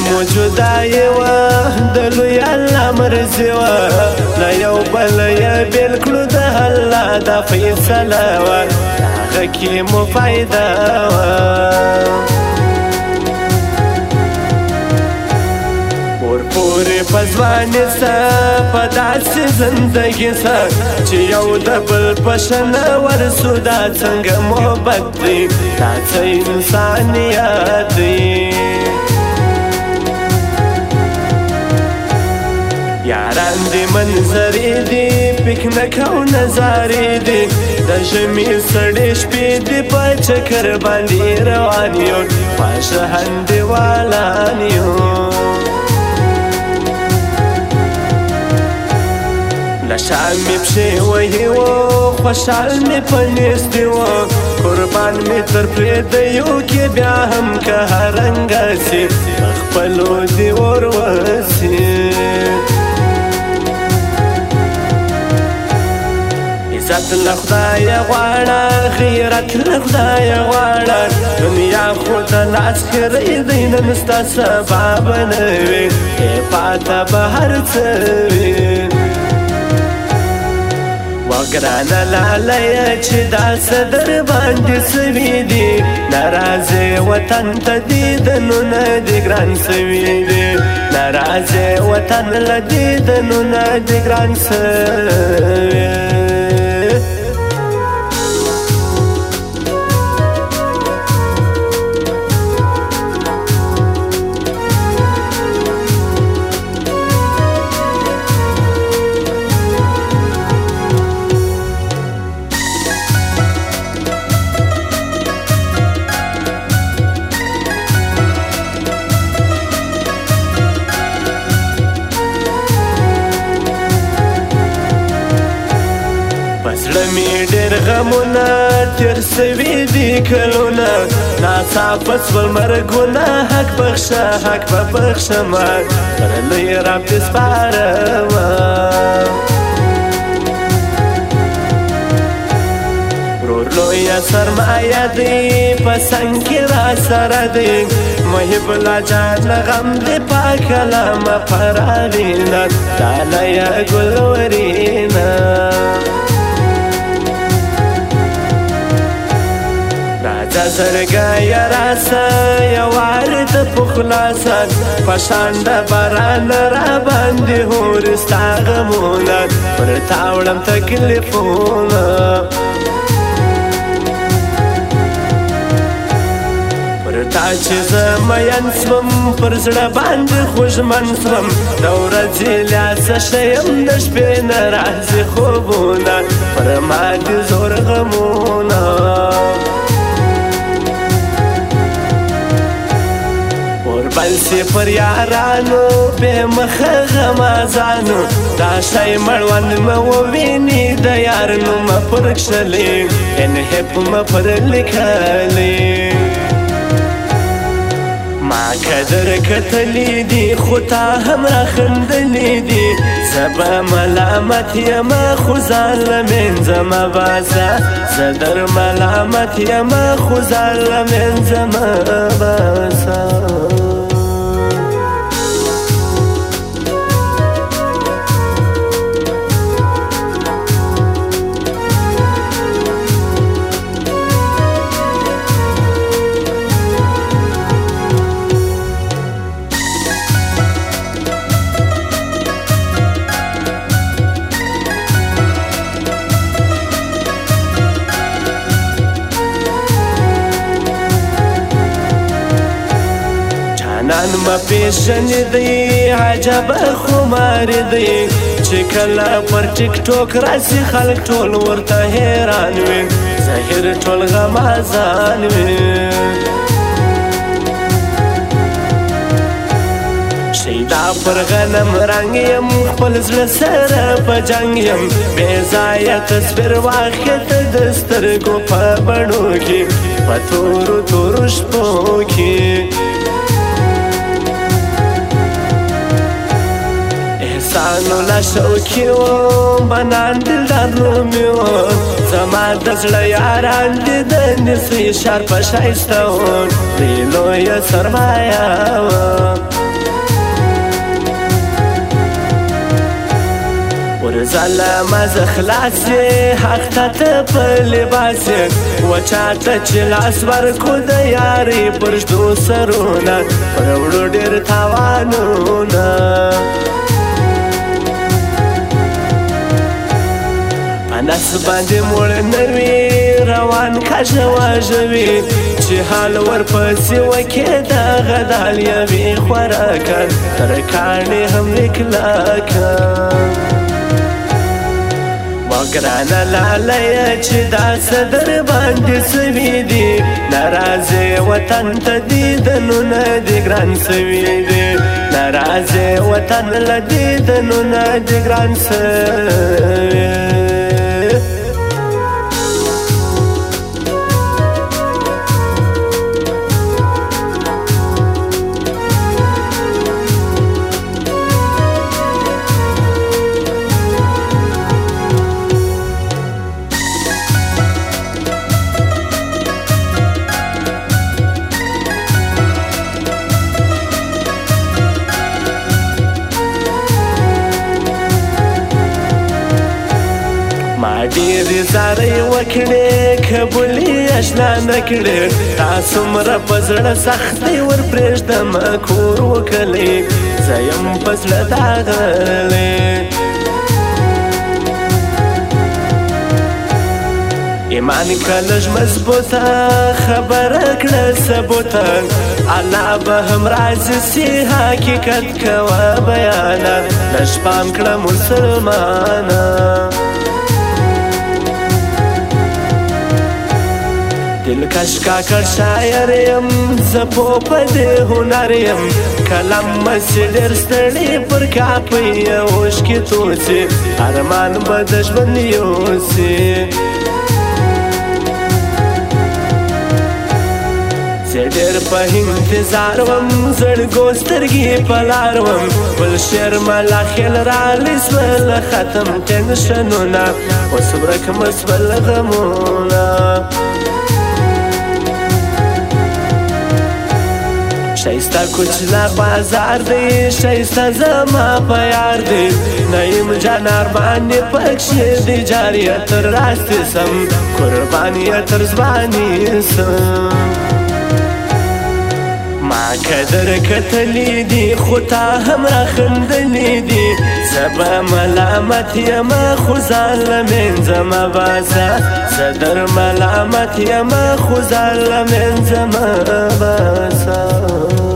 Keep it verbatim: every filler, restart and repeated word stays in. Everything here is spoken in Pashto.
مو جدای و د لوی الله مرضی و له یو بل یې بېل کړو د الله دا فیصله وه هغه کې مو فایده وه ورپورې په ځواني سه په داسې زندګي سه چې یو د بل په شنه ورسو دا څنګه محبت دی دا څه انسانیت دی یاران دی منظرې دي پکنک او نظارې دي د ژمي سړې شپې دي په چکر باندې روان یو پاشه هندوالان یو لشان می پښې وهي و خوشحال می په نیستي و قربان می تر پرېږدیو کې بیا هم که هرنګه سي خپلو دې وروسي عزت له خدایه غواړه غیرت له خدایه غواړه دنیا خو د لاس خیرې دی نن ستا سبا به نه وي پاته به هر څه وي وګرانه لالیه چې دا څه در باندې سوي دي ناراضې وطن ته دیدنونه دې ګران سوي دي ناراضې وطن له دیدنونه دې ګران سوي زړه مې ډېر غمونه تېر سوي دي کلونه ناڅاپه سول مرګونه حق بخشه حق به بخشمه پر لوی رب دې سپارمه ورور لویه سرمایه دی په څنګ کې را سره دی محب الله جان غم دې پاک کلامه فرارینه ډالیه ګلورینه راځه زرګایه راسه یو وار ته په خلاصه په شان د باران راباندې هورې ستا غمونه پر تا وړم تکلیفونه پر تا چې زه مین سوم پر زړه باندې خوږمن سوم د ورځې لاسه شیم د شپې نه راځي خوبونه پر ما دې زور غمونه بل سی پر یارانو بے مخه غمازانو دا شای مړوند مو ویني د یار نو مپرکشلې ان هپ مپر لیکلې ما قدر کتلې دي خو تا هم راخندلې دي سبا ملامت یما خو ظالمین زما باسا صدر ملامت یما خو ظالمین زما باسا نن ما پیشنې دی عجب خمار دی چې کله پر ټیک ټوک راسي خلک ټول ورته حیران وي ظاهر ټول غمازان وي شیدا پر غنم رنګ یم خپل زړه سره په جنګ یم بې ځایه تصویر واخیسته د سترګو په بڼو کې په تورو تورو شپو کې سانو لا شوکی و بنان دلدار رومی و زما د زړه یاران دي د نسوي شار په ښایسته و دی لویه سرمایه و ځله مزه خلاص یې حق ته ته په لباس یې و چاته چې لاس ورکو د یارې پر شنو سرونه پر وړو ډېر تاوانونه نس باندې موړ نوي روان کاږه واږه وي چې حال ورپسې وکې دغه دال یوې خوراکه تر کاڼې هم وي کلکه وګرانه لالیه چې دا څه در باندې سوي دي ناراضې وطن ته دیدنونه دې ګران سوي دي ناراضې وطن له دیدنونه دې ګران سوي ما ډېرې زارۍ وکړې قبولې اشنا نه کړې تا څومره په زړه سختۍ ور پرېږدمه کور وکلی زه یم په زړه داغلی ایمان که لږ مضبوطه خبره کړه ثبوته الله به هم راضي سي حقیقت کوه بیانه لږ پام کړه مسلمانه دلکش کاکړ شاعر یم زه پوه په دې هنر یم کلم مسې ډېر ستړي پر کاپۍ اوښکې توسي ارمان به د ژوند یوسي زه ډېر په انتظار وم زړګو سترګې په لار وم بل شعر ملا خیل رالی سوله ختم ټینشنونه اوس ورک مه سول غمونه شایسته کوچلا بازار دی شایسته زما په یار دی نعیم جانار باندې پکښې دی جاریه تر راستې سم قربانیه تر زبانې سم ما قدر کتلی دی خو تا هم راخندلی دی زه به ملامت یمه خو ځان له منځه مه باسه زه در ملامت یمه خو ځان له منځه مه باسه